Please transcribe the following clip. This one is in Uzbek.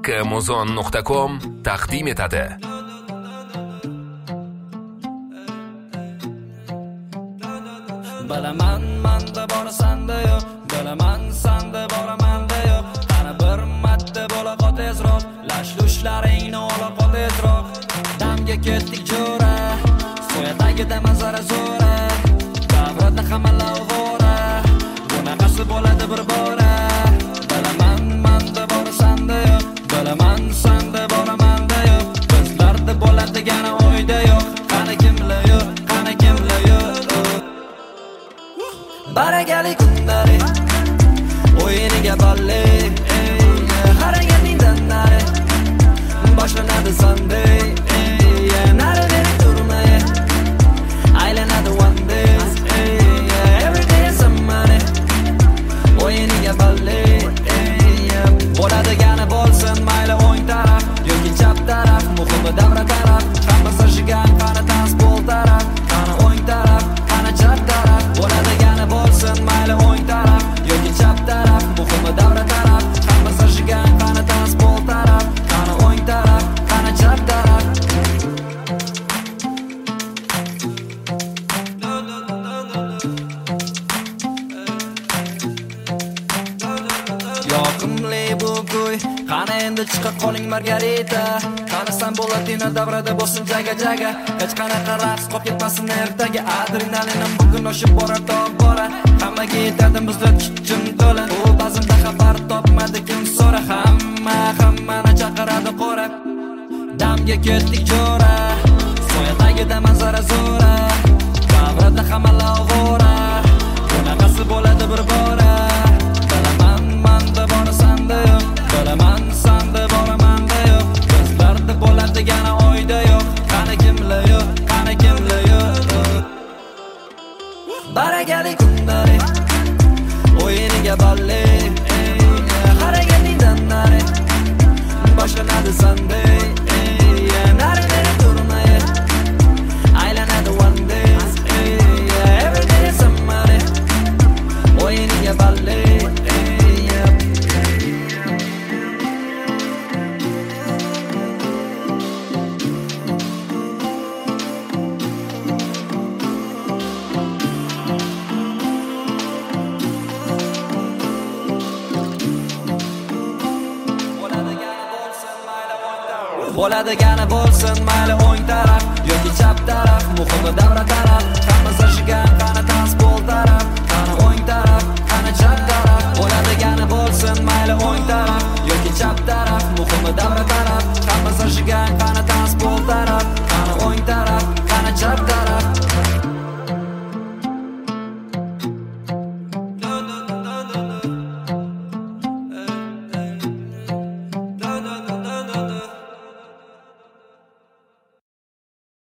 Muzon.com taqdim etadi. Bilaman manda bora sanda yo'q, bilaman sanda bora manda yo'q. Qani bir marta bo'la qol tezroq, lash-lushlaringni ola qol tezroq. Damga ketdik jo'ra, soya tagida manzara zo'ra. Davrada hamma o'g'ora, bunaqasi bo'ladi bir bora. Bilaman manda bora sanda yo'q, bilaman sanda bora manda yo'q. Bizlarda bo'ladigani o'yda yo'q, qani kimlar yo'q, qani kimlar yo'q. Barakali kundari o'yiniga balle, harakatdan nari boshlanadi Sunday, nari beri turmay aylanadi one day, every day is somebody o'yiniga balle. Bo'ladigani bo'lsin mayli o'ng taraf yoki chap taraf, muhimi davra taraf, hammasi shigan qani transport taraf, qani o'ng taraf, qani chap taraf. Bo'ladigani bo'lsin mayli o'ng taraf yoki chap taraf, muhimi davra taraf, hammasi shigan qani transport taraf, qani o'ng taraf, qani chap taraf. Yoqimli bu kuy, qani endi chiqib qoling Margarita. Qani san bo'latina davrada bo'lsin jaga jaga, hech qanaqa raqs qolib ketmasin ertaga. Adrenalinim bugun oshib borar tobora, hammaga yetadi bizda kuchim to'la. U ba'zida xabar topmadi kim so'ra, hammani chaqiradi qo'ra. Damga ketdik jo'ra, soya tagida manzara zo'ra. Davrada hamma o'g'ora, bunaqasi bo'ladi bir bora. Bilaman manda bora sanda yo'q, bilaman sanda bora manda yo'q. Bizlarda bo'ladigani o'yda yo'q, qani kimlar yo'q, qani kimlar yo'q. Barakali kundari o'yiniga balle, harakatdan nari boshlanadi Sunday, nari beri turmay aylanadi one day, every day is somebody o'yiniga balle. Bo'ladigani bo'lsin mayli o'ng taraf yoki chap taraf, muhimi davra taraf, hammasi shigan qani transport taraf, qani o'ng taraf, qani chap taraf. Bo'ladigani bo'lsin mayli o'ng taraf